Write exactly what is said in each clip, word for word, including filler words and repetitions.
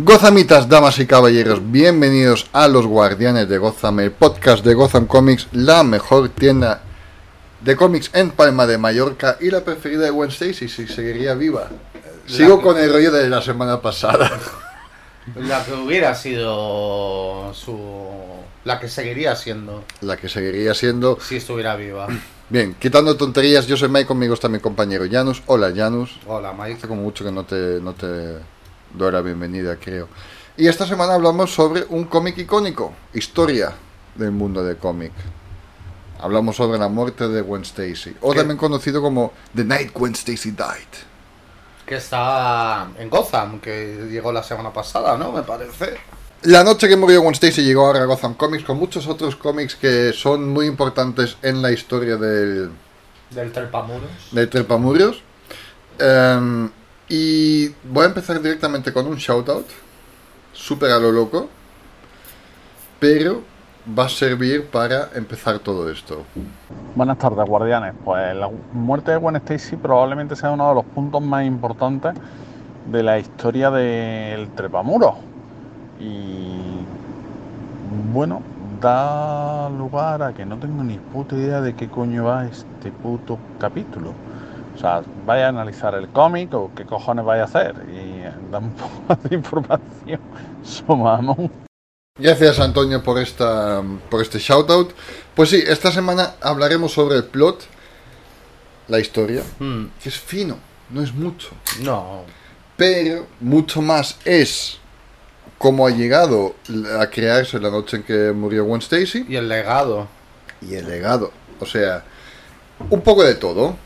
Gothamitas, damas y caballeros, bienvenidos a Los Guardianes de Gotham, el podcast de Gotham Comics, la mejor tienda de cómics en Palma de Mallorca y la preferida de Gwen Stacy, si seguiría viva. Sigo la con el rollo de la semana pasada. La que hubiera sido su... La que seguiría siendo. La que seguiría siendo... Si estuviera viva. Bien, quitando tonterías, yo soy Mike, conmigo está mi compañero Janus. Hola Janus. Hola Mike. Hace como mucho que no te, no te doy la bienvenida, creo. Y esta semana hablamos sobre un cómic icónico, historia del mundo del cómic. Hablamos sobre la muerte de Gwen Stacy, o ¿Qué? también conocido como The Night Gwen Stacy Died. Que está en Gotham, que llegó la semana pasada, ¿no? Me parece. La noche que murió Gwen Stacy llegó ahora a Gotham Comics con muchos otros cómics que son muy importantes en la historia del, Del Trepamuros. del Trepamurios. Um, y voy a empezar directamente con un shoutout, súper a lo loco, pero va a servir para empezar todo esto. Buenas tardes, guardianes. Pues la muerte de Gwen Stacy probablemente sea uno de los puntos más importantes de la historia del Trepamuros. Y bueno, da lugar a que no tengo ni puta idea de qué coño va este puto capítulo. O sea, vaya a analizar el cómic o qué cojones vaya a hacer. Y da un poco más de información. Somamos. Gracias Antonio por esta por este shoutout. Pues sí, esta semana hablaremos sobre el plot, la historia, Mm, que es fino, no es mucho, no. pero mucho más es cómo ha llegado a crearse la noche en que murió Gwen Stacy Y el legado. y el legado. O sea, un poco de todo.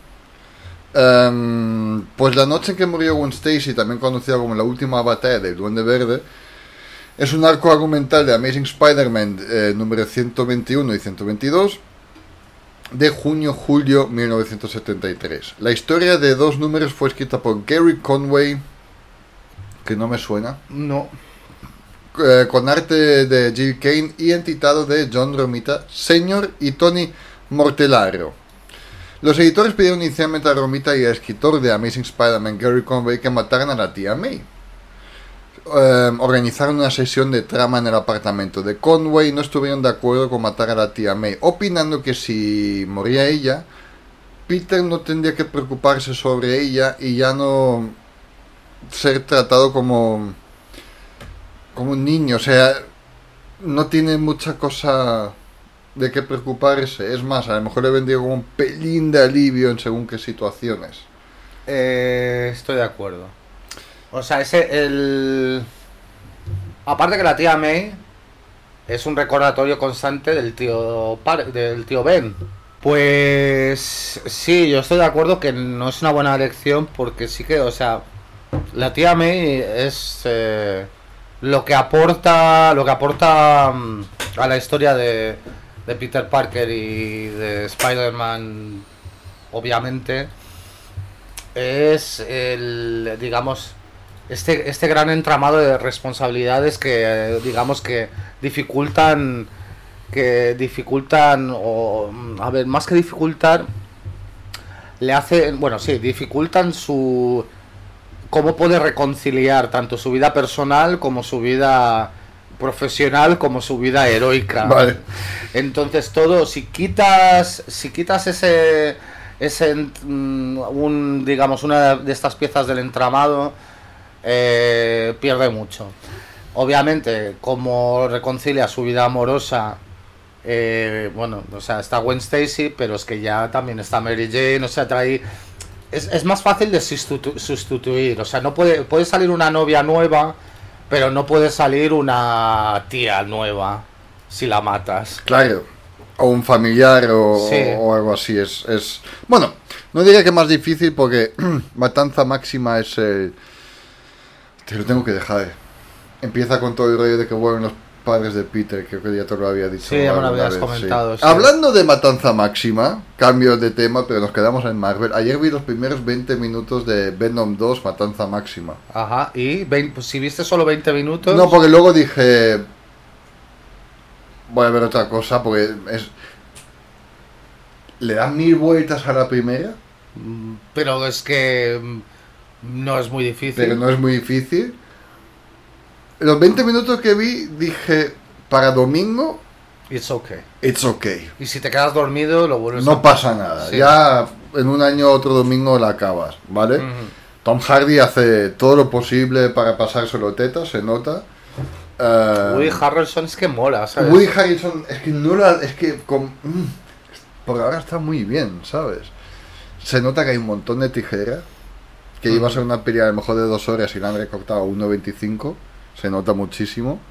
Um, pues la noche en que murió Gwen Stacy, también conocida como la última batalla del Duende Verde, es un arco argumental de Amazing Spider-Man eh, número ciento veintiuno y ciento veintidós de junio-julio mil novecientos setenta y tres. La historia de dos números fue escrita por Gary Conway, que no me suena, No. eh, con arte de Jill Kane y entitado de John Romita Senior y Tony Mortellaro. Los editores pidieron inicialmente a Romita y al escritor de Amazing Spider-Man Gary Conway que mataran a la tía May. Eh, organizaron una sesión de trama en el apartamento de Conway y no estuvieron de acuerdo con matar a la tía May, opinando que si moría ella, Peter no tendría que preocuparse sobre ella y ya no ser tratado como como un niño. O sea, no tiene mucha cosa de qué preocuparse. Es más, a lo mejor le vendría como un pelín de alivio en según qué situaciones. Eh, estoy de acuerdo. O sea, ese el... Aparte que la tía May es un recordatorio constante del tío Par- del tío Ben. Pues sí, yo estoy de acuerdo que no es una buena elección porque sí que, o sea, la tía May es eh, lo que aporta, lo que aporta mm, a la historia de, de Peter Parker y de Spider-Man, obviamente, es el, digamos, este este gran entramado de responsabilidades que eh, digamos que dificultan que dificultan o a ver, más que dificultar le hace, bueno, sí, dificultan su cómo puede reconciliar tanto su vida personal como su vida profesional como su vida heroica. Vale. Entonces todo, si quitas si quitas ese ese mm, un digamos una de estas piezas del entramado, eh, pierde mucho. Obviamente, como reconcilia su vida amorosa, eh, bueno, o sea, está Gwen Stacy, pero es que ya también está Mary Jane, o sea, trae... Es, es más fácil de sustitu- sustituir, o sea, no puede, puede salir una novia nueva, pero no puede salir una tía nueva si la matas. Claro. O un familiar o, Sí. o algo así. Es, es bueno, no diría que más difícil porque Matanza Máxima es el... Te lo tengo que dejar. Empieza con todo el rollo de que vuelven los padres de Peter, creo que ya te lo había dicho. Sí, ya me lo alguna habías vez, comentado, sí. Hablando de Matanza Máxima, cambio de tema, pero nos quedamos en Marvel. Ayer vi los primeros veinte minutos de Venom dos, Matanza Máxima. Ajá, y veinte, pues, si viste solo veinte minutos... No, porque luego dije... Voy a ver otra cosa, porque es... ¿Le dan mil vueltas a la primera? Mm, Pero es que mm, no es muy difícil. Pero no es muy difícil. Los veinte minutos que vi, dije, para domingo, It's okay. it's okay. Y si te quedas dormido, lo vuelves No a... pasa nada. Sí. Ya en un año otro domingo la acabas, ¿vale? Ujú. Tom Hardy hace todo lo posible para pasárselo teta, se nota. Eh, Woody Harrelson es que mola, ¿sabes? Woody Harrelson, es que no la... Es que... Con, mm, por ahora está muy bien, ¿sabes? Se nota que hay un montón de tijeras. Que Mm. iba a ser una peli a lo mejor de dos horas y la han recortado a uno veinticinco. Se nota muchísimo.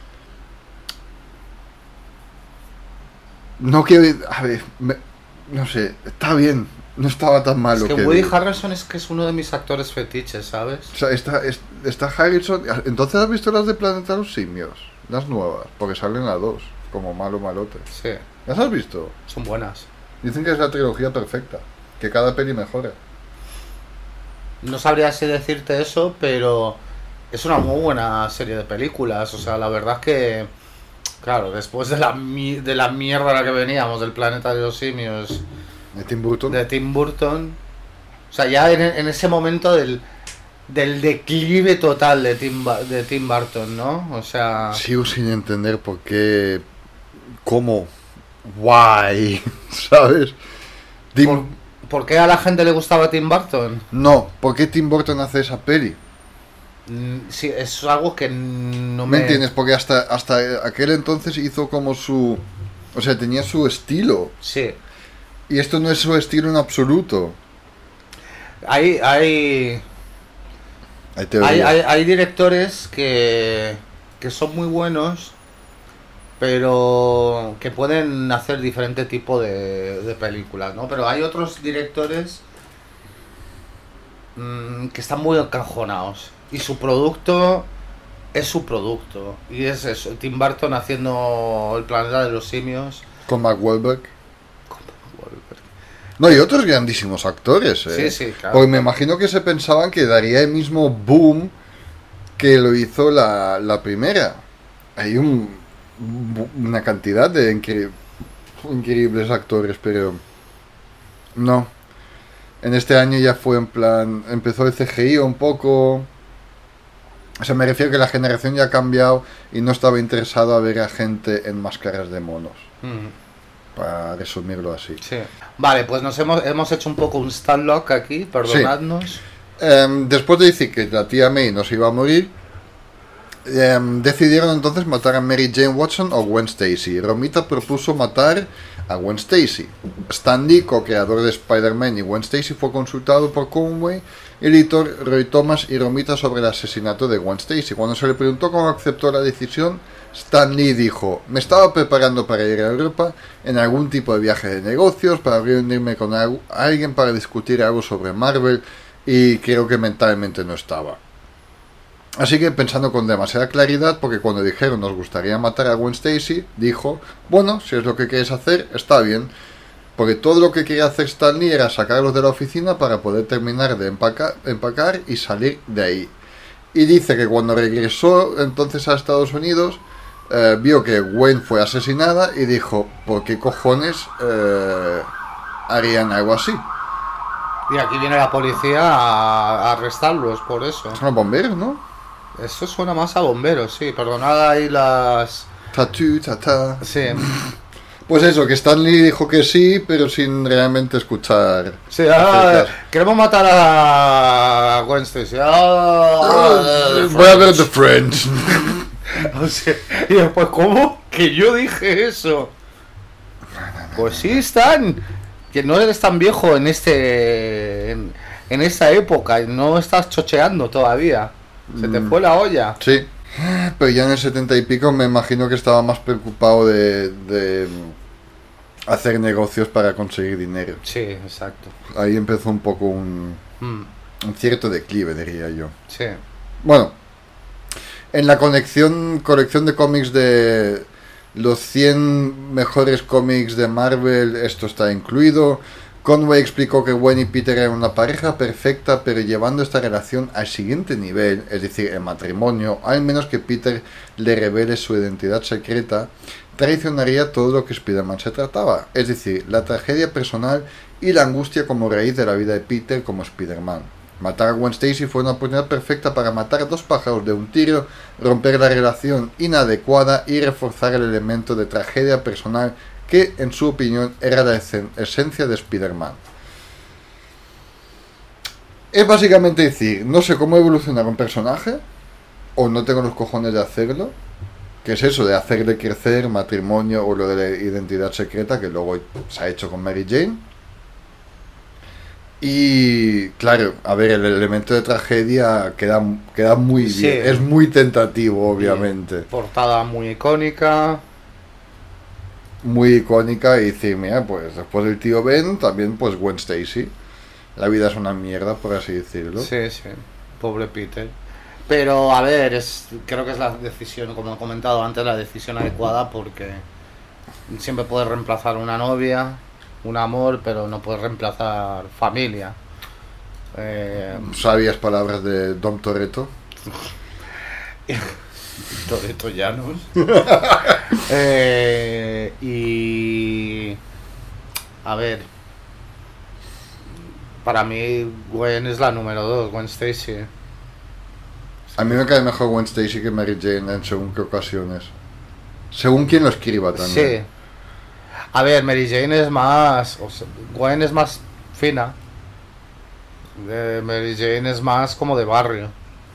No quiero... A ver, me- no sé, está bien. No estaba tan malo. Es que que Woody vi. Harrelson es que es uno de mis actores fetiches, ¿sabes? O sea, está, es- está Harrison. Entonces, ¿has visto las de Planeta de los Simios? Las nuevas, porque salen las dos, como malo malote. Sí, ¿Las has visto? son buenas. Dicen que es la trilogía perfecta, que cada peli mejora. No sabría si decirte eso, pero es una muy buena serie de películas. O sea, la verdad es que, claro, después de la, mi- de la mierda a la que veníamos, del Planeta de los Simios, De Tim Burton. de Tim Burton, o sea, ya en, en ese momento del, del declive total de Tim, Ba- de Tim Burton, ¿no? O sea, Sigo sin entender por qué. ¿Cómo? Why? ¿Sabes? Tim- ¿por, por qué a la gente le gustaba Tim Burton? No, ¿por qué Tim Burton hace esa peli? Mm, Sí, es algo que no ¿Me me... entiendes? Porque hasta, hasta aquel entonces hizo como su... O sea, tenía su estilo. Sí. Y esto no es su estilo en absoluto. Hay, hay, Hay hay, teorías. hay, hay directores que, que son muy buenos, pero que pueden hacer diferente tipo de, de películas, ¿no? Pero hay otros directores mm, que están muy encajonados y su producto es su producto. Y es eso, Tim Burton haciendo El Planeta de los Simios. Con Mark Wahlberg. No, y otros grandísimos actores, ¿eh? Sí, sí, claro. Porque me imagino que se pensaban que daría el mismo boom que lo hizo la, la primera. Hay un, una cantidad de incre- increíbles actores, pero no. En este año ya fue en plan... Empezó el C G I un poco... O sea, me refiero que la generación ya ha cambiado y no estaba interesado a ver a gente en máscaras de monos. Mm. Para resumirlo así. Sí. Vale, pues nos hemos, hemos hecho un poco un stand-lock aquí, perdonadnos. Em, después de decir que la tía May no se iba a morir, em, decidieron entonces matar a Mary Jane Watson o Gwen Stacy. Romita propuso matar a Gwen Stacy. Stan Lee, co-creador de Spider-Man y Gwen Stacy, fue consultado por Conway, editor Roy Thomas y Romita sobre el asesinato de Gwen Stacy. Cuando se le preguntó cómo aceptó la decisión, Stan Lee dijo: me estaba preparando para ir a Europa en algún tipo de viaje de negocios, para reunirme con algu- alguien para discutir algo sobre Marvel, y creo que mentalmente no estaba. Así que, pensando con demasiada claridad, porque cuando dijeron nos gustaría matar a Gwen Stacy, dijo: bueno, si es lo que quieres hacer, está bien. Porque todo lo que quería hacer Stan Lee era sacarlos de la oficina para poder terminar de empacar, empacar y salir de ahí. Y dice que cuando regresó entonces a Estados Unidos, eh, vio que Gwen fue asesinada y dijo: ¿por qué cojones eh, harían algo así? Y aquí viene la policía a, a arrestarlos por eso. Son los bomberos, ¿no? Eso suena más a bomberos, sí. Perdonad ahí las... Tatú, tatá. Sí. Pues eso, que Stan Lee dijo que sí, pero sin realmente escuchar. Sí, ah, queremos matar a Gwen Stacy. Ah, Voy a ver The Friends. O sea, y después, ¿cómo? Que yo dije eso. Pues sí, Stan. Que no eres tan viejo en este... En, en esta época. Y no estás chocheando todavía. Se te fue la olla. Sí. Pero ya en el setenta y pico me imagino que estaba más preocupado de, de hacer negocios para conseguir dinero. Sí, exacto. Ahí empezó un poco un, Mm, un cierto declive, diría yo. sí. Bueno, en la colección, colección de cómics de los cien mejores cómics de Marvel, esto está incluido. Conway explicó que Gwen y Peter eran una pareja perfecta, pero llevando esta relación al siguiente nivel, es decir, el matrimonio, al menos que Peter le revele su identidad secreta, traicionaría todo lo que Spider-Man se trataba, es decir, la tragedia personal y la angustia como raíz de la vida de Peter como Spider-Man. Matar a Gwen Stacy fue una oportunidad perfecta para matar a dos pájaros de un tiro, romper la relación inadecuada y reforzar el elemento de tragedia personal que, en su opinión, era la esencia de Spider-Man. Es básicamente decir, no sé cómo evolucionar un personaje, o no tengo los cojones de hacerlo, que es eso de hacerle crecer, matrimonio o lo de la identidad secreta, que luego se ha hecho con Mary Jane. Y claro, a ver, el elemento de tragedia queda, queda muy Sí. bien, es muy tentativo, obviamente. Portada muy icónica. Muy icónica y decir, mira, pues después del tío Ben, también pues Gwen Stacy. La vida es una mierda, por así decirlo. Sí, sí, pobre Peter. Pero a ver, es, creo que es la decisión, como he comentado antes, la decisión adecuada porque siempre puedes reemplazar una novia, un amor, pero no puedes reemplazar familia. Eh, Sabias palabras de Dom Toretto. Toretto Llanos. eh, y... A ver... Para mí, Gwen es la número dos, Gwen Stacy. A mí me cae mejor Gwen Stacy que Mary Jane en según qué ocasiones. Según quien lo escriba también. Sí. A ver, Mary Jane es más... O sea, Gwen es más fina. Eh, Mary Jane es más como de barrio.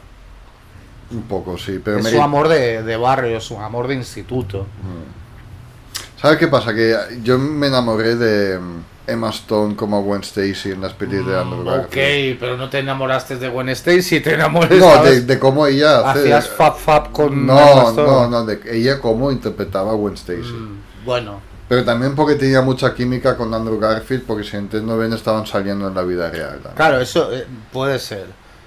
Un poco, sí. Pero Es Mary... su amor de, de barrio, su amor de instituto. ¿Sabes qué pasa? Que yo me enamoré de Emma Stone como Gwen Stacy en las pelis de Andrew Garfield. Ok, pero no te enamoraste de Gwen Stacy, te enamoraste No, de, de cómo ella hace... Hacías fab fab con Emma No, Stone. no, no, de ella cómo interpretaba a Gwen Stacy. Mm, bueno, Pero también porque tenía mucha química con Andrew Garfield, porque si entiendo bien estaban saliendo en la vida real también. claro, eso eh, puede ser.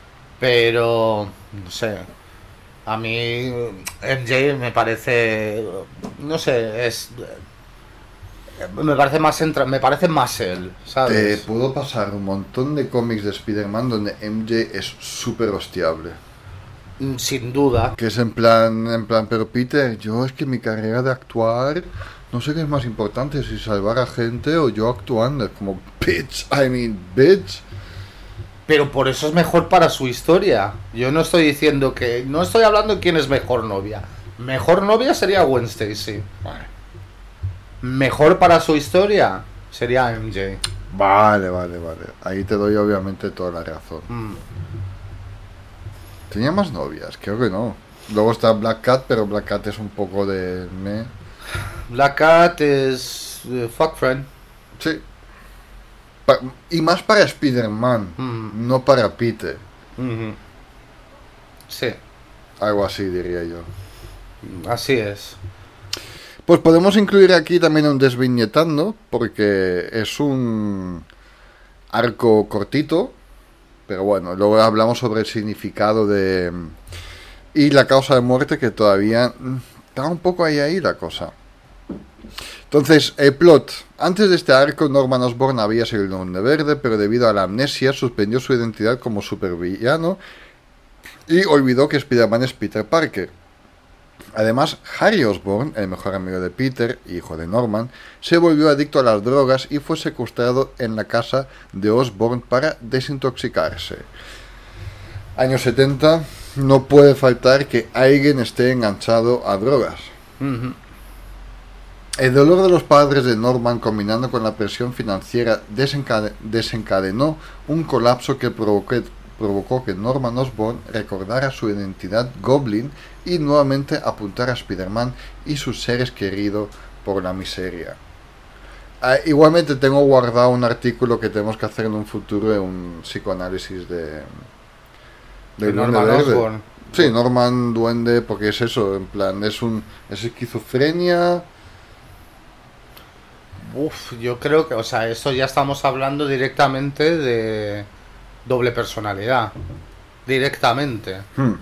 Pero, no sé. A mí M J me parece, no sé, es me parece más entra, me parece más él, Te ¿sabes? puedo pasar un montón de cómics de Spider-Man donde M J es súper hostiable. Sin duda. Que es en plan, en plan, pero Peter, yo es que mi carrera de actuar, no sé qué es más importante, si salvar a gente o yo actuando. Es como, bitch, I mean, bitch. Pero por eso es mejor para su historia. Yo no estoy diciendo que, no estoy hablando de quién es mejor novia. Mejor novia sería Gwen Stacy. Vale, Mejor para su historia sería M J. vale, vale, vale. Ahí te doy obviamente toda la razón. Mm. ¿Tenía más novias? Creo que no. Luego está Black Cat, pero Black Cat es un poco de... me. Black Cat es uh, fuck friend. Sí. Pa- y más para Spider-Man, Mm. no para Peter. Ujú. Sí, Algo así diría yo. así es. Pues podemos incluir aquí también un desviñetando, porque es un arco cortito, pero bueno, luego hablamos sobre el significado de... y la causa de muerte, que todavía mm, está un poco ahí ahí la cosa. Entonces, el plot. Antes de este arco, Norman Osborn había sido el Duende Verde, pero debido a la amnesia suspendió su identidad como supervillano y olvidó que Spider-Man es Peter Parker. Además, Harry Osborn, el mejor amigo de Peter, hijo de Norman, se volvió adicto a las drogas y fue secuestrado en la casa de Osborn para desintoxicarse. Años setenta, no puede faltar que alguien esté enganchado a drogas. Ujú. El dolor de los padres de Norman, combinando con la presión financiera, desencade- desencadenó un colapso que provocó, provocó que Norman Osborn recordara su identidad Goblin y nuevamente apuntara a Spider-Man y sus seres queridos por la miseria. Ah, igualmente tengo guardado un artículo que tenemos que hacer en un futuro de un psicoanálisis de... De del Norman Duende Verde. Osborn. Sí, Norman Duende, porque es eso, en plan, es un es esquizofrenia. Uf, yo creo que, o sea, esto ya estamos hablando directamente de doble personalidad. Directamente. Hmm.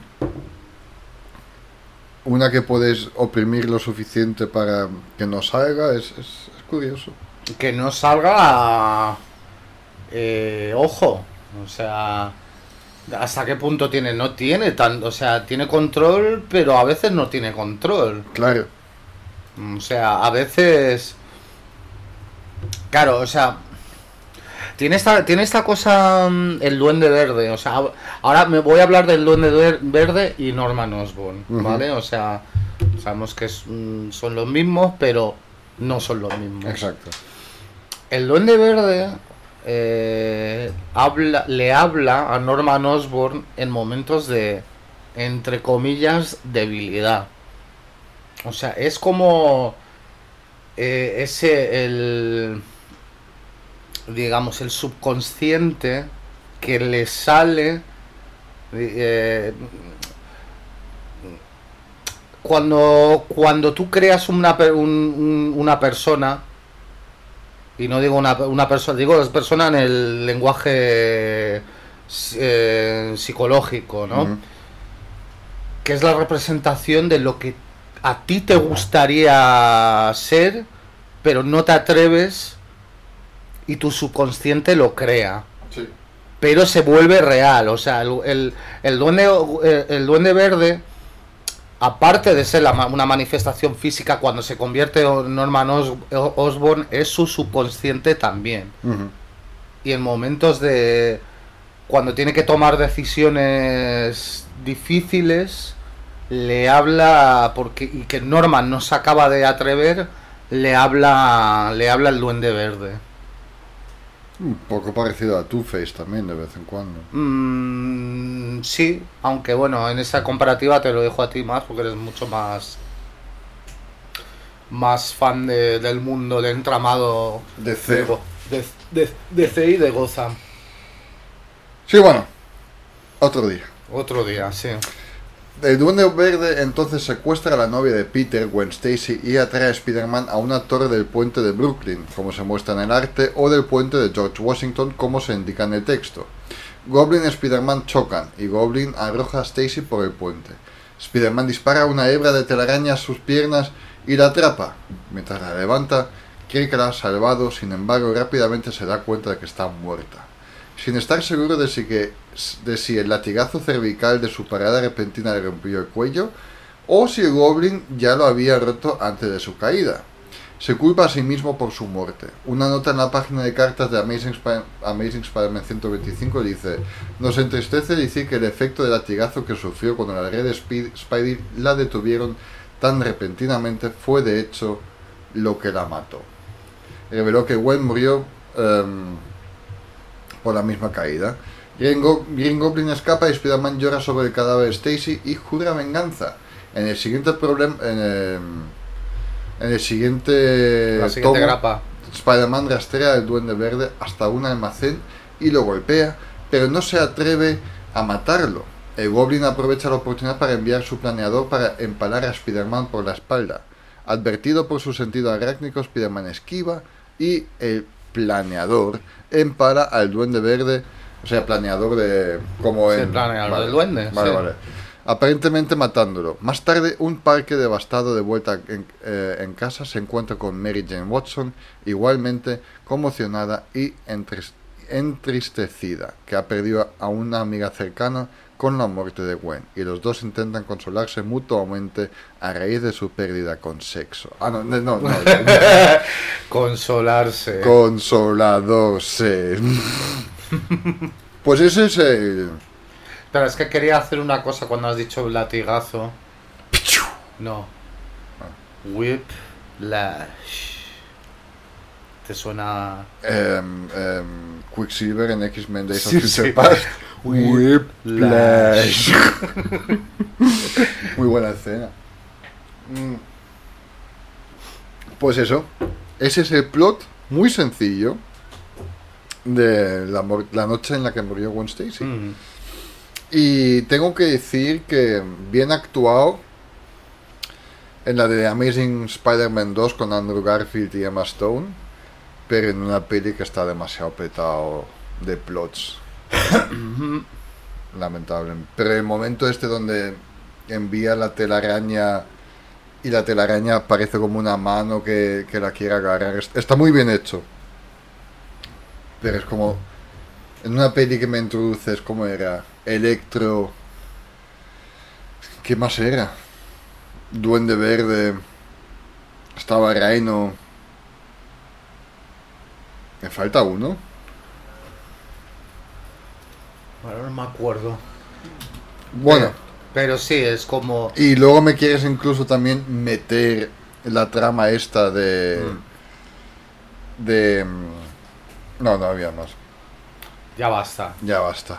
Una que puedes oprimir lo suficiente para que no salga, es, es, es curioso. Que no salga... Eh, ojo. O sea... ¿Hasta qué punto tiene? No tiene tan... O sea, tiene control, pero a veces no tiene control. Claro. O sea, a veces... Claro, o sea... Tiene esta, tiene esta cosa mm, el Duende Verde, o sea, ahora me voy a hablar del Duende Ver- Verde y Norman Osborn, Ujú. ¿vale? O sea, sabemos que es, mm, son los mismos, pero no son los mismos. Exacto. El Duende Verde eh, habla, le habla a Norman Osborn en momentos de, entre comillas, debilidad. O sea, es como eh, ese, el, digamos, el subconsciente que le sale eh, cuando, cuando tú creas una, per- un- un- una persona. Y no digo una, una persona, digo las personas en el lenguaje eh, psicológico, ¿no? Ujú. Que es la representación de lo que a ti te gustaría ser, pero no te atreves y tu subconsciente lo crea. Sí. Pero se vuelve real, o sea, el, el, el duende, el, el duende verde, aparte de ser la ma- una manifestación física cuando se convierte en Norman Os- Osborn, es su subconsciente también. Ujú. Y en momentos de cuando tiene que tomar decisiones difíciles, le habla porque y que Norman no se acaba de atrever, le habla le habla el Duende Verde. Un poco parecido a Two-Face también, de vez en cuando. Mm, sí, aunque bueno, en esa comparativa te lo dejo a ti más porque eres mucho más más fan de- del mundo, del entramado De C. de, Go- de, de, de C y de Gotham. Sí, bueno. Otro día. Otro día, sí. El Duende Verde entonces secuestra a la novia de Peter, Gwen Stacy, y atrae a Spider-Man a una torre del puente de Brooklyn, como se muestra en el arte, o del puente de George Washington, como se indica en el texto. Goblin y Spider-Man chocan, y Goblin arroja a Stacy por el puente. Spider-Man dispara una hebra de telaraña a sus piernas y la atrapa. Mientras la levanta, cree que la ha salvado, sin embargo rápidamente se da cuenta de que está muerta. Sin estar seguro de si, que, de si el latigazo cervical de su parada repentina le rompió el cuello, o si el Goblin ya lo había roto antes de su caída. Se culpa a sí mismo por su muerte. Una nota en la página de cartas de Amazing, Sp- Amazing Spider-Man ciento veinticinco dice: nos entristece decir que el efecto del latigazo que sufrió cuando la red de Speed- Spidey la detuvieron tan repentinamente fue de hecho lo que la mató. Reveló que Gwen murió um, por la misma caída. Green, Go- Green Goblin escapa y Spider-Man llora sobre el cadáver de Stacy y jura venganza. En el siguiente problema, en el, en el siguiente, La siguiente tomo, grapa. Spider-Man rastrea al Duende Verde hasta un almacén y lo golpea, pero no se atreve a matarlo. El Goblin aprovecha la oportunidad para enviar su planeador para empalar a Spider-Man por la espalda. Advertido por su sentido arácnico, Spider-Man esquiva y el planeador empala al Duende Verde, o sea, planeador de... como Sí, en... el planeador vale, del duende, Vale, sí. vale. Aparentemente matándolo. Más tarde, un parque devastado de vuelta en, eh, en casa se encuentra con Mary Jane Watson, igualmente conmocionada y entris- entristecida, que ha perdido a una amiga cercana con la muerte de Gwen, y los dos intentan consolarse mutuamente a raíz de su pérdida con sexo. Ah, no, no, no. no. Consolarse. Consoladorse. Pues ese es el... Pero es que quería hacer una cosa cuando has dicho latigazo. No. Whiplash. ¿Te suena? em, em, Quicksilver en X-Men Days of Sí, Future sí. Past. Whiplash. Muy buena escena. Mm. Pues eso. Ese es el plot muy sencillo de la, mor- la noche en la que murió Gwen Stacy. Mm. Y tengo que decir que bien actuado en la de Amazing Spider-Man dos con Andrew Garfield y Emma Stone, pero en una peli que está demasiado petado de plots. Lamentable. Pero el momento este donde envía la telaraña y la telaraña parece como una mano que, que la quiere agarrar, es- está muy bien hecho. Pero es como... En una peli que me introduces, ¿cómo era? Electro... ¿Qué más era? Duende Verde... Estaba Rhino... ¿Me falta uno? Bueno, no me acuerdo. Bueno, Pero, pero sí, es como... y luego me quieres incluso también meter la trama esta de... Mm. de... mm, no, no había más. Ya basta. Ya basta.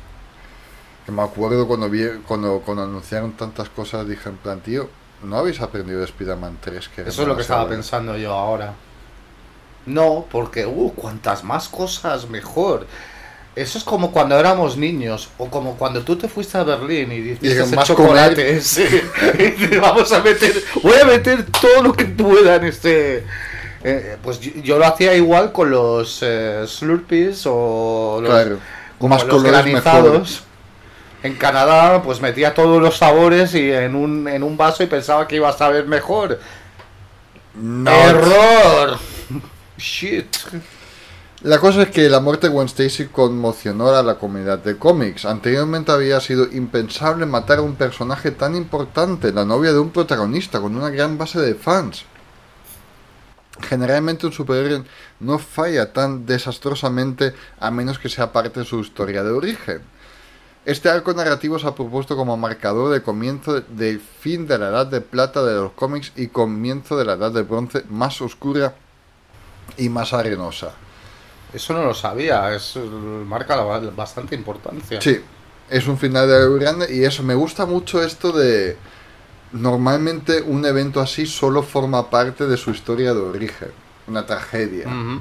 Que me acuerdo cuando vi, cuando, cuando anunciaron tantas cosas, dije en plan, tío, ¿no habéis aprendido de Spider-Man tres? Que era Eso es lo que demasiado estaba bueno? pensando yo ahora. No, porque, uh, cuantas más cosas, mejor. Eso es como cuando éramos niños, o como cuando tú te fuiste a Berlín y Y dijiste más chocolate. Sí. Y te vamos a meter, voy a meter todo lo que pueda en este... eh, pues yo, yo lo hacía igual con los eh, Slurpees o los, Claro, como más los colores granizados. En Canadá, pues metía todos los sabores y en un, en un vaso y pensaba que iba a saber mejor. No. ¡Error! Shit. La cosa es que la muerte de Gwen Stacy conmocionó a la comunidad de cómics. Anteriormente había sido impensable matar a un personaje tan importante, la novia de un protagonista, con una gran base de fans. Generalmente un superhéroe no falla tan desastrosamente a menos que sea parte de su historia de origen. Este arco narrativo se ha propuesto como marcador de comienzo del fin de la edad de plata de los cómics y comienzo de la edad de bronce más oscura y más arenosa. Eso no lo sabía, es marca la- bastante importancia. Sí, es un final de algo grande y eso, me gusta mucho esto de... Normalmente un evento así solo forma parte de su historia de origen, una tragedia. Ujú.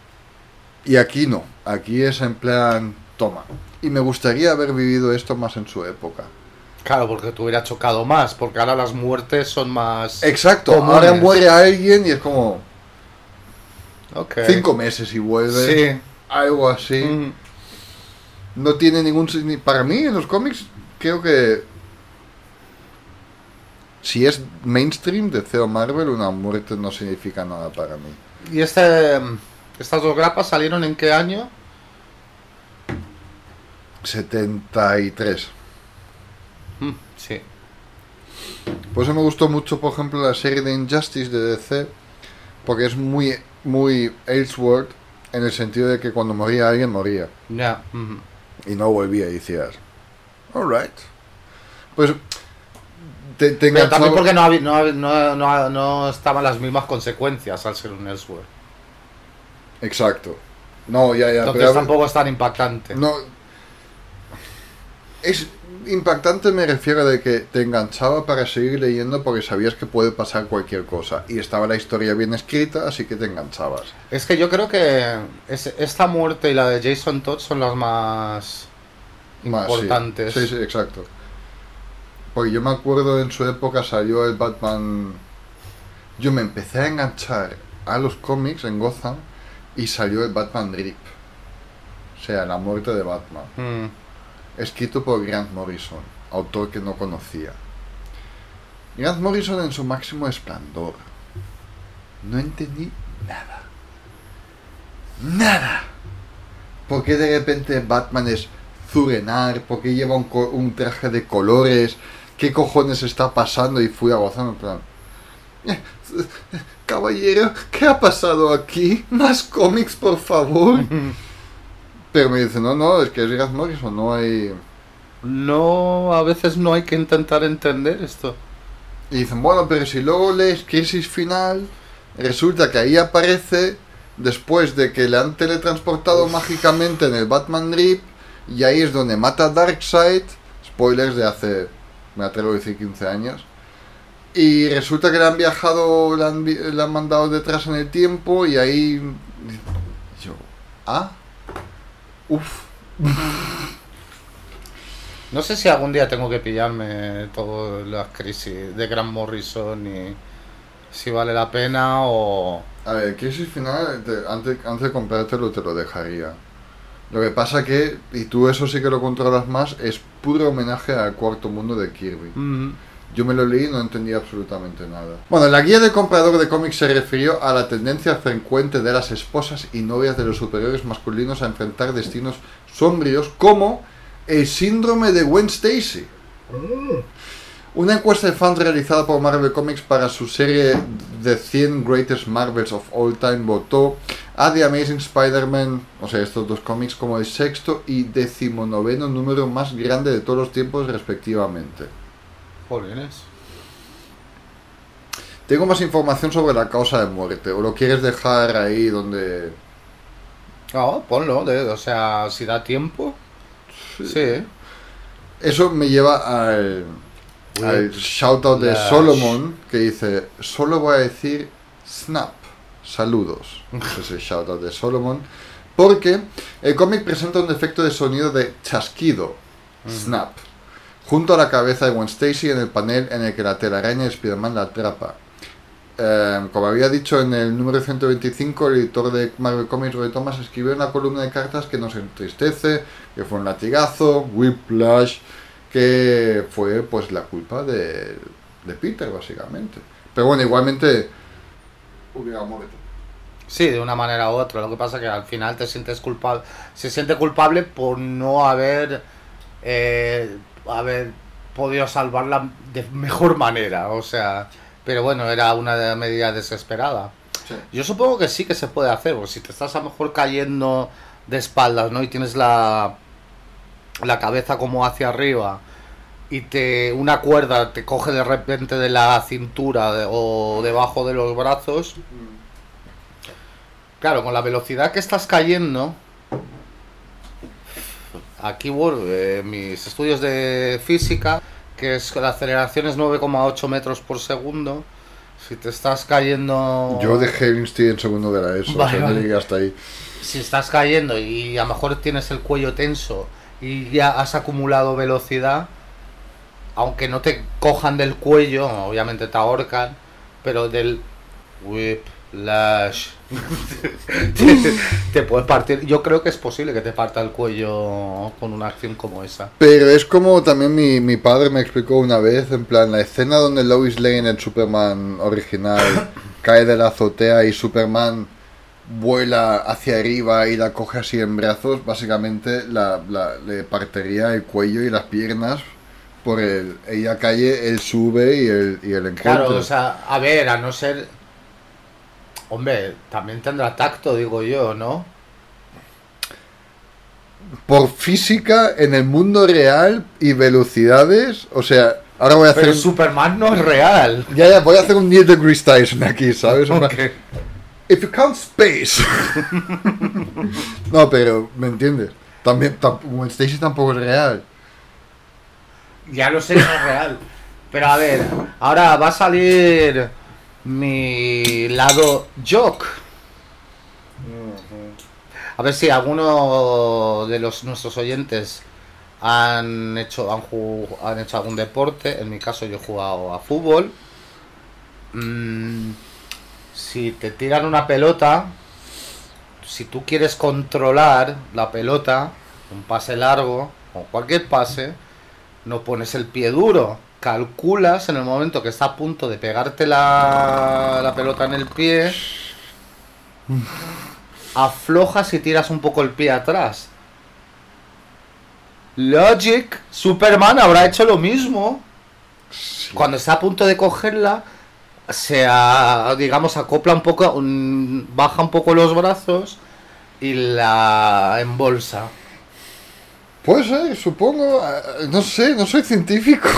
Y aquí no, aquí es en plan, toma. Y me gustaría haber vivido esto más en su época. Claro, porque te hubiera chocado más, porque ahora las muertes son más... Exacto, comunes. ahora muere alguien y es como Ok. cinco meses y vuelve, Sí. algo así. Mm. No tiene ningún significado. Para mí, en los cómics, creo que si es mainstream de C E O Marvel, una muerte no significa nada para mí. ¿Y este, estas dos grapas salieron en qué año? setenta y tres. Mm, sí. Por eso me gustó mucho, por ejemplo, la serie de Injustice de D C, porque es muy, muy Elseworld, en el sentido de que cuando moría alguien, moría. Ya. Ujú. Y no volvía y decías, alright. Pues te, te Pero también enganchaba- porque no, había- no, había- no, no, no estaban las mismas consecuencias al ser un Elseworld. Exacto. No, ya, ya. Entonces pero- tampoco es tan impactante. No. Es impactante, me refiero de que te enganchaba para seguir leyendo porque sabías que puede pasar cualquier cosa. Y estaba la historia bien escrita, así que te enganchabas. Es que yo creo que es- esta muerte y la de Jason Todd son las más Más, sí. importantes. Sí, sí, exacto. Porque yo me acuerdo en su época salió el Batman. Yo me empecé a enganchar a los cómics en Gotham y salió el Batman Rip. O sea, la muerte de Batman. Mm. Escrito por Grant Morrison, autor que no conocía. Grant Morrison en su máximo esplendor. No entendí nada. Nada. ¿Por qué de repente Batman es Zurenar? ¿Por qué lleva un, co- un traje de colores? ¿Qué cojones está pasando? Y fui a gozar en plan... "Eh, Caballero, ¿qué ha pasado aquí? ¿Más cómics, por favor? Pero me dice, no, no, es que es Grant Morrison, no hay... No, a veces no hay que intentar entender esto. Y dicen, bueno, pero si luego lees Crisis Final, resulta que ahí aparece después de que le han teletransportado Uf. mágicamente en el Batman Rip, y ahí es donde mata a Darkseid, spoilers de hace, me atrevo a decir, quince años, y resulta que le han viajado, le han, vi- le han mandado detrás en el tiempo, y ahí... Yo, ah, uff. No sé si algún día tengo que pillarme todas las crisis de Grant Morrison y si vale la pena o... A ver, Crisis Final, te- antes, antes de comprártelo te lo dejaría. Lo que pasa que, y tú eso sí que lo controlas más, es puro homenaje al Cuarto Mundo de Kirby. Mm. Yo me lo leí y no entendí absolutamente nada. Bueno, la guía del comprador de cómics se refirió a la tendencia frecuente de las esposas y novias de los superiores masculinos a enfrentar destinos sombríos como el síndrome de Gwen Stacy. Una encuesta de fans realizada por Marvel Comics para su serie The cien Greatest Marvels of All Time votó a The Amazing Spider-Man, o sea, estos dos cómics, como el sexto y decimonoveno número más grande de todos los tiempos, respectivamente. Jolines. Tengo más información sobre la causa de muerte, o lo quieres dejar ahí donde... No, ponlo, de, o sea, si da tiempo. Sí. sí. Eso me lleva al, al shoutout de Solomon, que dice, solo voy a decir snap, saludos. Ese es el shoutout de Solomon, porque el cómic presenta un efecto de sonido de chasquido, mm. snap, junto a la cabeza de Gwen Stacy en el panel en el que la telaraña de Spider-Man la atrapa. Eh, como había dicho en el número ciento veinticinco, el editor de Marvel Comics, Roy Thomas, escribió una columna de cartas que nos entristece, que fue un latigazo, whiplash, que fue pues la culpa de, de Peter, básicamente. Pero bueno, igualmente hubiera muerto. Sí, de una manera u otra. Lo que pasa es que al final te sientes culpable, se siente culpable por no haber, eh, haber podido salvarla de mejor manera, o sea... Pero bueno, era una medida desesperada. Sí. Yo supongo que sí que se puede hacer, porque si te estás a lo mejor cayendo de espaldas, ¿no? Y tienes la, la cabeza como hacia arriba y te una cuerda te coge de repente de la cintura de, o debajo de los brazos. Claro, con la velocidad que estás cayendo... Aquí, bueno, eh, mis estudios de física... que es la aceleración es nueve coma ocho metros por segundo. Si te estás cayendo... Yo dejé el estoy en segundo de la ESO, vale, o sea, no llegué hasta ahí. Si estás cayendo y a lo mejor tienes el cuello tenso y ya has acumulado velocidad, aunque no te cojan del cuello, obviamente te ahorcan, pero del whiplash te, te puedes partir. Yo creo que es posible que te parta el cuello con una acción como esa. Pero es como también mi, mi padre me explicó una vez, en plan, la escena donde Lois Lane, el Superman original, cae de la azotea y Superman vuela hacia arriba y la coge así en brazos, básicamente la, la, le partiría el cuello y las piernas por el... Ella cae, él sube y el, y el encuentro. Claro, o sea, a ver, a no ser... Hombre, también tendrá tacto, digo yo, ¿no? Por física, en el mundo real y velocidades, o sea, ahora voy a hacer... Pero Superman no es real. Ya, ya, voy a hacer un Neil deGrasse Tyson aquí, ¿sabes? Okay. If you count space. No, pero, ¿me entiendes? También, Gwen Stacy tampoco es real. Ya lo sé, no es real. Pero a ver, ahora va a salir... mi lado joke. A ver si alguno de los nuestros oyentes han hecho han, jug, han hecho algún deporte. En mi caso yo he jugado a fútbol. Mm, si te tiran una pelota, si tú quieres controlar la pelota, un pase largo o cualquier pase, no pones el pie duro. Calculas en el momento que está a punto de pegarte la, la pelota en el pie, aflojas y tiras un poco el pie atrás. Logic, Superman habrá hecho lo mismo. Sí. Cuando está a punto de cogerla, se a, digamos acopla un poco, un, baja un poco los brazos y la embolsa. Puede ser, supongo, no sé, no soy científico.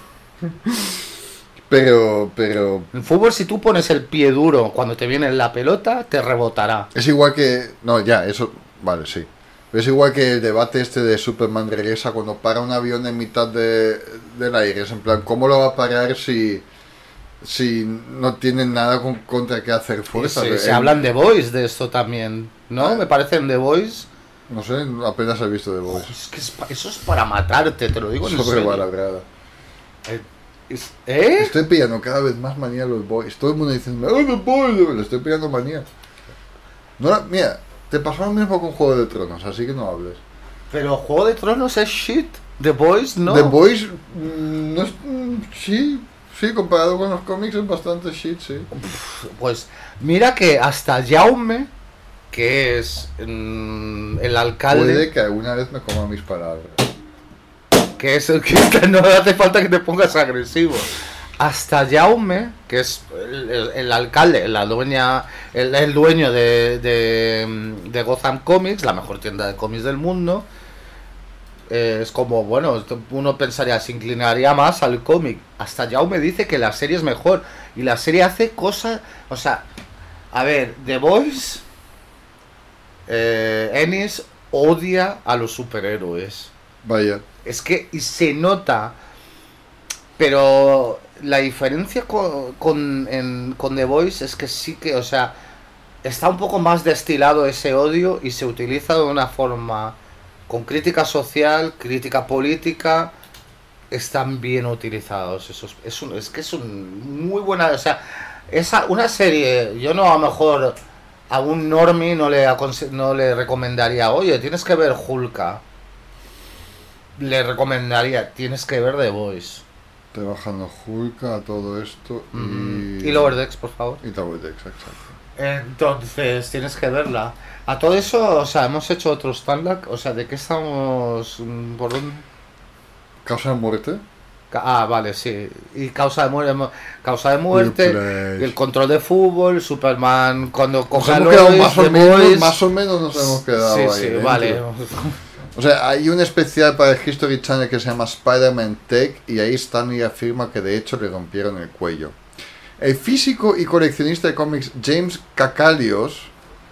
Pero, pero... En fútbol, si tú pones el pie duro cuando te viene la pelota, te rebotará. Es igual que... No, ya, eso... Vale, sí. Es igual que el debate este de Superman regresa cuando para un avión en mitad de, del aire. Es en plan, ¿cómo lo va a parar si... si no tienen nada con, contra qué hacer fuerza? Sí, de, se él... hablan de Boys de esto también, ¿no? Ah, me parece en The Boys... No sé, apenas he visto The Boys. Oh, es que es pa... eso es para matarte, te lo digo en serio. Sobrevalorada. Eh... ¿Eh? Estoy pillando cada vez más manía a los Boys. Todo el mundo diciendo, ¡oh, The Boys! Le estoy pillando manía. No, mira, te pasó lo mismo con Juego de Tronos, así que no hables. Pero Juego de Tronos es shit. The Boys no. The Boys, mmm, no es, mmm, sí, sí, comparado con los cómics es bastante shit, sí. Pues mira que hasta Jaume, que es mmm, el alcalde... Puede que alguna vez me coma mis palabras. Que es el que no hace falta que te pongas agresivo. hasta Jaume, que es el, el, el alcalde, la dueña, el, el dueño de, de, de Gotham Comics, la mejor tienda de cómics del mundo, eh, es como, bueno, uno pensaría, se inclinaría más al cómic. Hasta Jaume dice que la serie es mejor. Y la serie hace cosas, o sea, a ver, The Voice, eh, Ennis odia a los superhéroes. Vaya. Es que y se nota, pero la diferencia con, con, en, con The Voice es que sí que, o sea, está un poco más destilado ese odio y se utiliza de una forma con crítica social, crítica política, están bien utilizados esos, es, un, es que es un muy buena, o sea, esa, una serie, yo no a lo mejor a un normie no le, aconse- no le recomendaría, oye, tienes que ver Hulka, le recomendaría, tienes que ver The Voice. Estoy bajando Hulka a todo esto y... Mm-hmm. Y Lower Decks, por favor. Y Lower Decks, exacto. Entonces, tienes que verla. A todo eso, o sea, hemos hecho otro stand-up, o sea, ¿de qué estamos? ¿Por dónde? ¿Causa de muerte? Ah, vale, sí. Y causa de muerte, causa de muerte, el control de fútbol, Superman cuando coge a Lois, más, o menos, más o menos nos hemos quedado sí, ahí. Sí, dentro. Vale. O sea, hay un especial para el History Channel que se llama Spider-Man Tech y ahí Stanley afirma que de hecho le rompieron el cuello. El físico y coleccionista de cómics James Kakalios,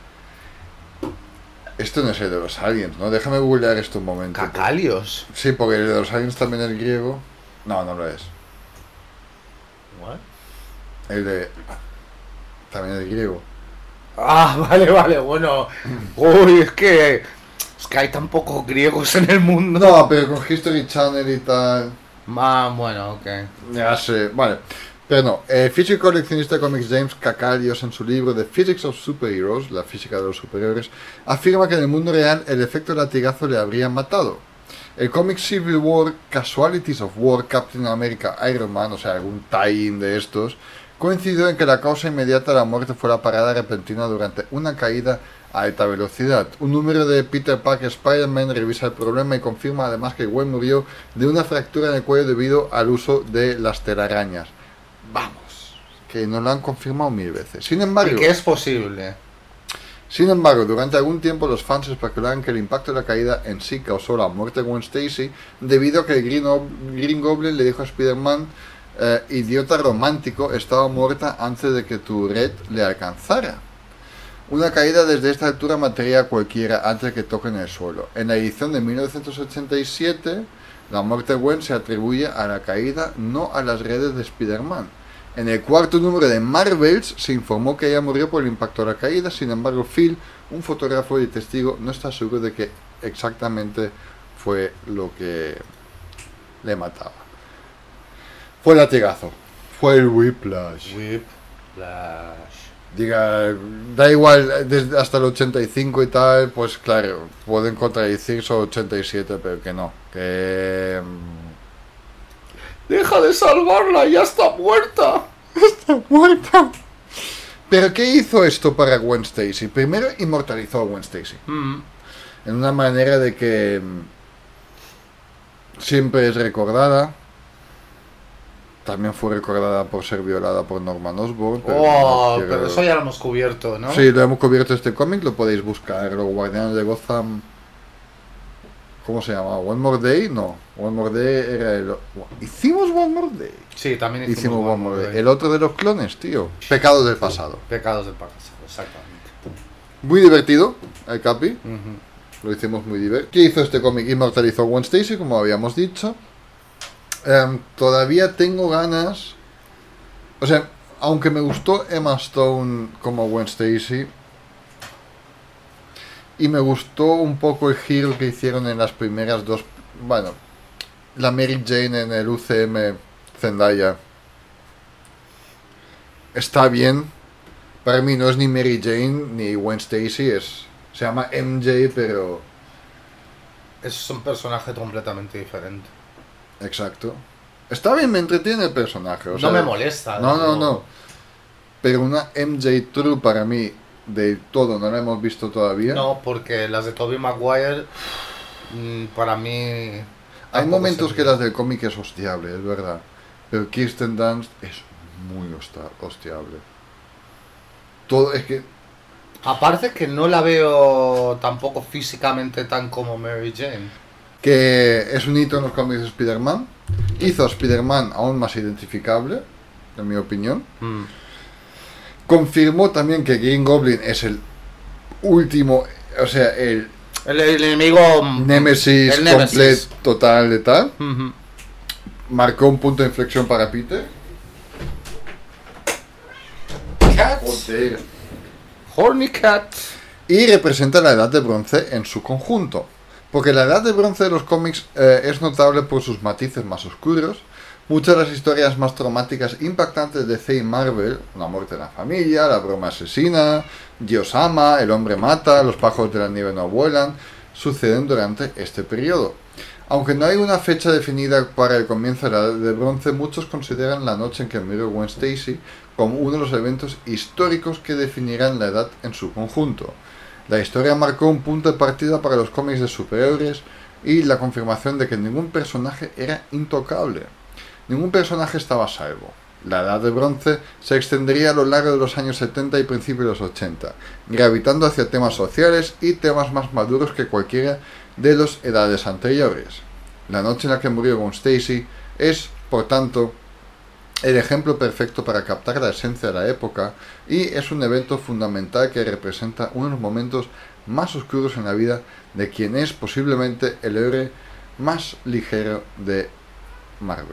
esto no es el de los aliens, ¿no? Déjame googlear esto un momento. ¿Kakalios? Sí, porque el de los aliens también es griego. No, no lo es. ¿What? El de... también es griego. Ah, vale, vale, bueno. Uy, es que... Es que hay tan pocos griegos en el mundo. No, pero con History Channel y tal... Ah, bueno, ok. Ya sé, vale. Pero no, el físico y coleccionista de cómics James Kakalios en su libro The Physics of Superheroes, la física de los superhéroes, afirma que en el mundo real el efecto latigazo le habría matado. El cómic Civil War, Casualties of War, Captain America, Iron Man, o sea, algún tie-in de estos, coincidió en que la causa inmediata de la muerte fue la parada repentina durante una caída a alta velocidad. Un número de Peter Parker Spider-Man revisa el problema y confirma además que Gwen murió de una fractura en el cuello debido al uso de las telarañas. Vamos, que nos lo han confirmado mil veces. Sin embargo, ¿Y qué es posible? Sin embargo, durante algún tiempo los fans especulaban que el impacto de la caída en sí causó la muerte de Gwen Stacy debido a que el Green, Green Goblin le dijo a Spider-Man eh, idiota romántico, estaba muerta antes de que tu red le alcanzara. Una caída desde esta altura mataría a cualquiera antes de que toquen el suelo. En la edición de mil novecientos ochenta y siete, la muerte de Gwen se atribuye a la caída, no a las redes de Spider-Man. En el cuarto número de Marvels se informó que ella murió por el impacto de la caída. Sin embargo, Phil, un fotógrafo y testigo, no está seguro de que exactamente fue lo que le mataba. Fue el latigazo, fue el whiplash. Whiplash. Diga, da igual, desde hasta el ochenta y cinco y tal, pues claro, pueden contradecirse ochenta y siete, pero que no, que... ¡Deja de salvarla! ¡Ya está muerta! ¡Está muerta! ¿Pero qué hizo esto para Gwen Stacy? Primero inmortalizó a Gwen Stacy. Mm. En una manera de que siempre es recordada. También fue recordada por ser violada por Norman Osborn. Pero, oh, no quiero... pero eso ya lo hemos cubierto, ¿no? Sí, lo hemos cubierto este cómic, lo podéis buscar. Los Guardianes de Gotham... ¿Cómo se llama? ¿One More Day? No. One More Day era el... ¿Hicimos One More Day? Sí, también hicimos, hicimos One One More Day. Day. El otro de los clones, tío. Pecados del pasado. Pecados del pasado, exactamente. Muy divertido, el Capi. Uh-huh. Lo hicimos muy divertido. ¿Qué hizo este cómic? Inmortalizó a Gwen Stacy, como habíamos dicho. Um, todavía tengo ganas... O sea, aunque me gustó Emma Stone como Gwen Stacy... Y me gustó un poco el giro que hicieron en las primeras dos... Bueno, la Mary Jane en el U C M Zendaya. Está bien. Para mí no es ni Mary Jane ni Gwen Stacy. Es, se llama M J, pero... Es un personaje completamente diferente. Exacto. Está bien, me entretiene el personaje. O no sea, me molesta. No, no, no, no. Pero una M J True para mí... Del todo, no la hemos visto todavía. No, porque las de Tobey Maguire, para mí... Hay momentos que las del cómic es hostiable, es verdad. pero Kirsten Dunst es muy hosta- hostiable. Todo es que Aparte que no la veo tampoco físicamente tan como Mary Jane. que es un hito en los cómics de Spider-Man. Hizo a Spider-Man aún más identificable, en mi opinión. Mm. Confirmó también que Green Goblin es el último, o sea, el El, el enemigo... Némesis el Némesis. completo, total, de tal. Ujú. Marcó un punto de inflexión para Peter. Cat. Joder. Horny Cat. Y representa la Edad de Bronce en su conjunto. Porque la Edad de Bronce de los cómics eh, es notable por sus matices más oscuros. Muchas de las historias más traumáticas e impactantes de D C y Marvel, la muerte en la familia, la broma asesina, Dios ama, el hombre mata, los pájaros de la nieve no vuelan, suceden durante este periodo. Aunque no hay una fecha definida para el comienzo de la Edad de Bronce, muchos consideran la noche en que murió Gwen Stacy como uno de los eventos históricos que definirán la edad en su conjunto. La historia marcó un punto de partida para los cómics de superhéroes y la confirmación de que ningún personaje era intocable. Ningún personaje estaba a salvo. La Edad de Bronce se extendería a lo largo de los años setenta y principios de los ochenta, gravitando hacia temas sociales y temas más maduros que cualquiera de las edades anteriores. La noche en la que murió Gwen Stacy es, por tanto, el ejemplo perfecto para captar la esencia de la época y es un evento fundamental que representa uno de los momentos más oscuros en la vida de quien es posiblemente el héroe más ligero de Marvel.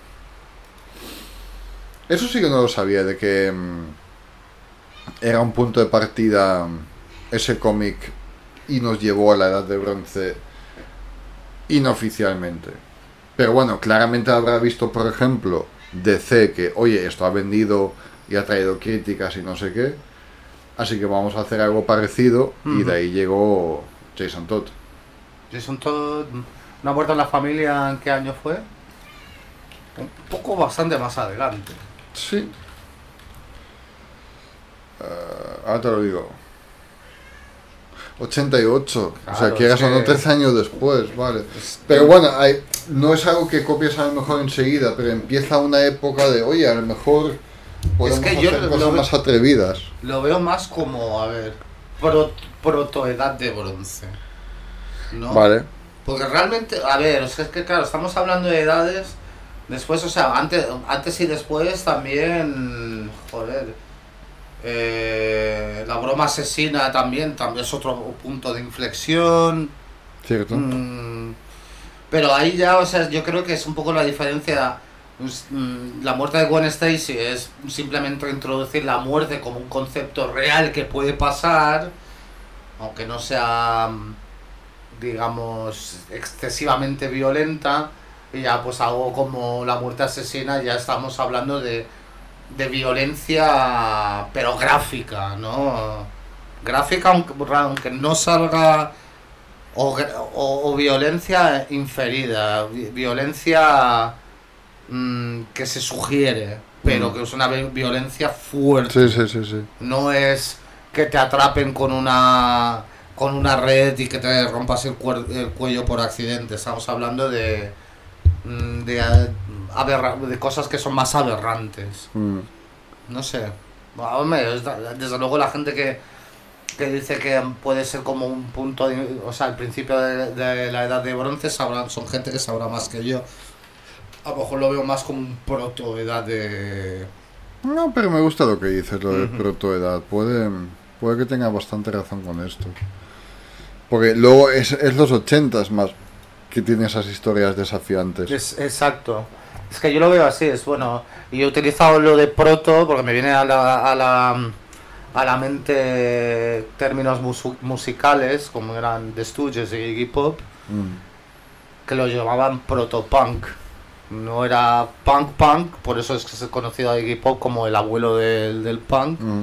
Eso sí que no lo sabía, de que mmm, era un punto de partida ese cómic y nos llevó a la Edad de Bronce inoficialmente. Pero bueno, claramente habrá visto, por ejemplo, D C que, oye, esto ha vendido y ha traído críticas y no sé qué, así que vamos a hacer algo parecido. Uh-huh. Y de ahí llegó Jason Todd. Jason Todd, ¿una muerte en la familia en qué año fue? Un poco bastante más adelante. Sí. Uh, ahora te lo digo. ochenta y ocho. Claro, o sea, que eras unos trece años después, vale. Pero bueno, hay, no es algo que copies a lo mejor enseguida, pero empieza una época de, oye, a lo mejor podemos es que hacer yo cosas lo, más atrevidas. Lo veo más como, a ver, pro, protoedad de bronce, ¿no? Vale. Porque realmente, a ver, o sea, es que claro, estamos hablando de edades. Después, o sea, antes, antes y después también, joder, eh, la broma asesina también, también es otro punto de inflexión. Cierto. Mm, pero ahí ya, o sea, yo creo que es un poco la diferencia. La muerte de Gwen Stacy es simplemente introducir la muerte como un concepto real que puede pasar, aunque no sea, digamos, excesivamente violenta. Y ya pues algo como la muerte asesina, ya estamos hablando de, de violencia, pero gráfica, ¿no? Gráfica, aunque, aunque no salga, o, o, o violencia inferida, violencia mmm, que se sugiere, pero mm. que es una violencia fuerte. Sí, sí, sí, sí. No es que te atrapen con una, con una red y que te rompas el, cuer- el cuello por accidente. Estamos hablando de... De, aberra- de cosas que son más aberrantes. Mm. No sé. Hombre, desde luego la gente que, que dice que puede ser como un punto de, o sea, el principio de, de la edad de bronce sabrán, son gente que sabrá más que yo. A lo mejor lo veo más como un proto edad de... No, pero me gusta lo que dices, lo de uh-huh. proto edad. Puede, puede que tenga bastante razón con esto. Porque luego es, es los ochentas más que tiene esas historias desafiantes. Es, exacto. Es que yo lo veo así, es bueno. Y he utilizado lo de proto porque me viene a la, a la, a la mente términos musu- musicales, como eran The Stooges y Iggy Pop, mm. que lo llamaban proto-punk. No era punk-punk, por eso es que se ha conocido a Iggy Pop como el abuelo del, del punk. Mm.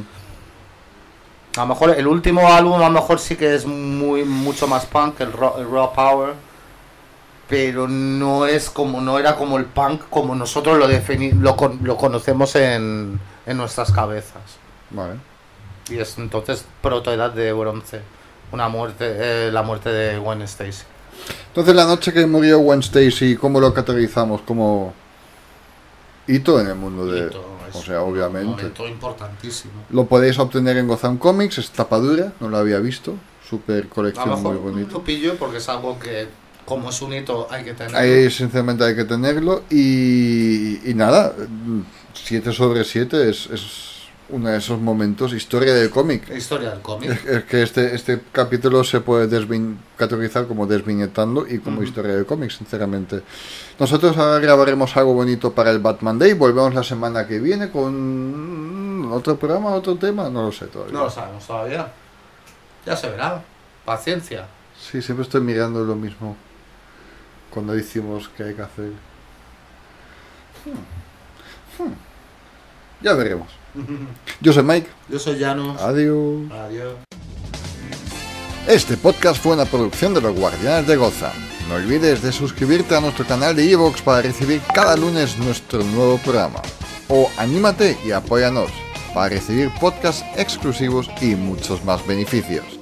A lo mejor el último álbum, a lo mejor sí que es muy mucho más punk, el Raw, el Raw Power. Pero no es como no era como el punk como nosotros lo defini- lo, con- lo conocemos en, en nuestras cabezas. Vale. Y es entonces protoedad de bronce, una muerte, eh, la muerte de Gwen Stacy. Entonces la noche que murió Gwen Stacy, ¿cómo lo categorizamos? Como hito en el mundo de... Hito, es o sea, un obviamente. momento importantísimo. Lo podéis obtener en Gotham Comics, es tapadura, no lo había visto. Super A lo colección muy mejor bonita. lo pillo porque es algo que, como es un hito, hay que tenerlo. Ahí sinceramente hay que tenerlo y, y nada, siete sobre siete es, es uno de esos momentos, historia del cómic. Historia del cómic. Es, es que este, este capítulo se puede desvin, categorizar como desviñetando y como uh-huh. historia del cómic, sinceramente. Nosotros ahora grabaremos algo bonito para el Batman Day, volvemos la semana que viene con otro programa, otro tema, no lo sé todavía. No lo sabemos todavía. Ya se verá. Paciencia. Sí, siempre estoy mirando lo mismo cuando decimos que hay que hacer. Hmm. Hmm. Ya veremos. Yo soy Mike. Yo soy Janus. Adiós. Adiós. Este podcast fue una producción de los Guardianes de Gotham. No olvides de suscribirte a nuestro canal de iVoox para recibir cada lunes nuestro nuevo programa. O anímate y apóyanos para recibir podcasts exclusivos y muchos más beneficios.